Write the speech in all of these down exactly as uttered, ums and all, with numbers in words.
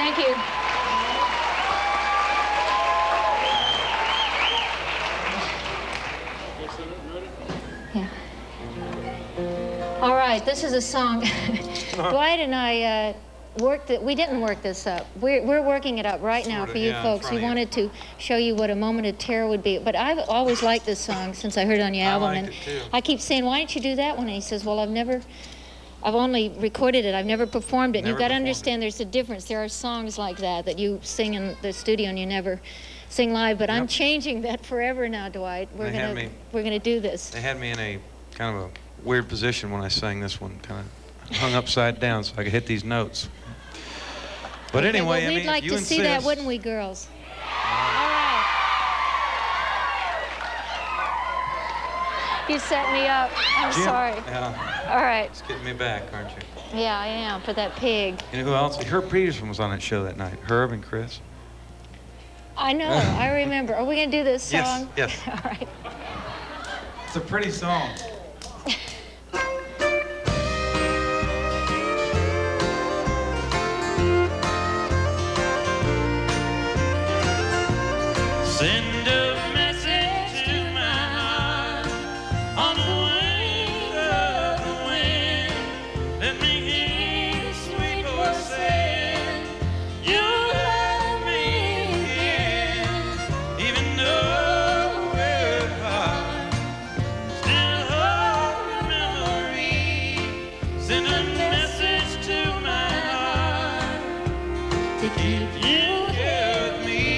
Thank you. Yeah. All right, this is a song. Dwight and I uh, worked it. We didn't work this up. We're, we're working it up right now Sort of, for you yeah, folks. We you. wanted to show you what a moment of terror would be. But I've always liked this song since I heard it on your I album. liked and it too. I keep saying, why don't you do that one? And he says, well, I've never, I've only recorded it. I've never performed it. And Never you've got to performed understand it. there's a difference. There are songs like that that you sing in the studio and you never sing live. But I'm Yep. changing that forever now, Dwight. We're They had gonna me- we're gonna do this. They had me in a kind of a weird position when I sang this one, kind of hung upside down so I could hit these notes. But Okay, anyway, well, I we'd mean, like you to insist. see that, wouldn't we, girls? All right. You set me up. I'm Jim, sorry. Yeah, All right. it's getting me back, aren't you? Yeah, I am, for that pig. You know who else? Herb Peterson was on that show that night. Herb and Chris. I know, I remember. Are we going to do this Yes, song? yes. All right. It's a pretty song. Send a message to my heart on the wings of the wind. Let me hear the sweet voice saying, you love me again. Even though we're apart, still hold your memory. Send a message to my heart to keep you here with me.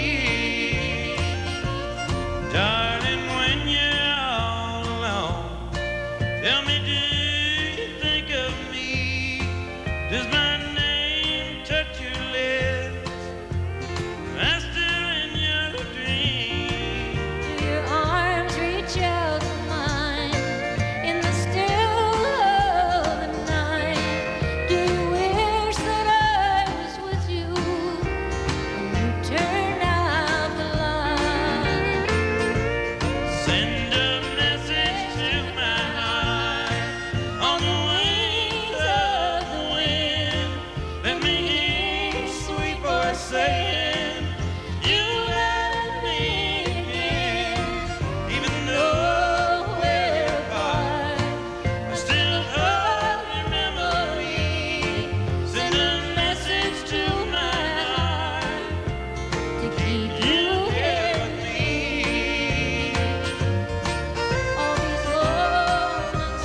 Darling, when you're all alone, tell me, do you think of me? Does my name touch your lips? Am I still in your dreams? Do your arms reach out to mine in the still of the night? Do you wish that I was with you when you turn out the light? Send a message to my heart on the wings of the wind. Let me hear your sweet voice saying, you love me again. Even though we're apart, I still hold your memory. Send a message to my heart To keep you you here here. with me. All these moments,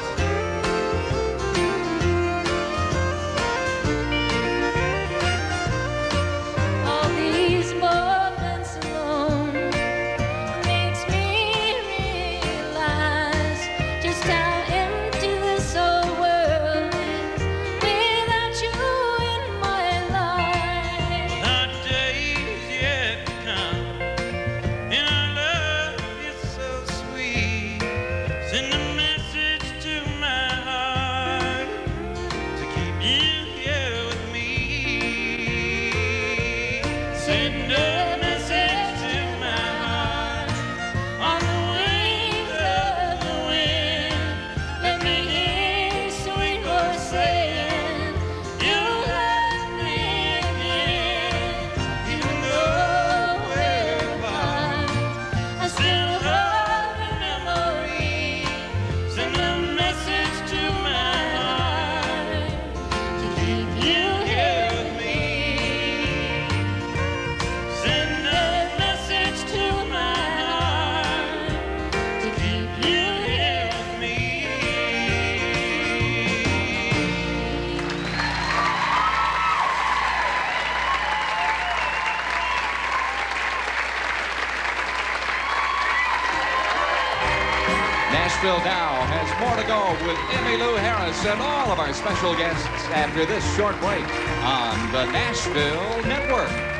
all these moments alone makes me realize just how empty this whole world is without you in my life. Our days yet to come, and our love is so sweet. Send a message to my heart to keep you here with me. Send a message to my heart on the wings of the wind. Let me hear your sweet voice saying, you love me again. Even though we're apart, I still hold your memory. Send a message to my heart to keep you here with me. Send a message to my heart to keep you here with me. Nashville Now has more to go with Emmylou Harris and all of our special guests after this short break on the Nashville Network.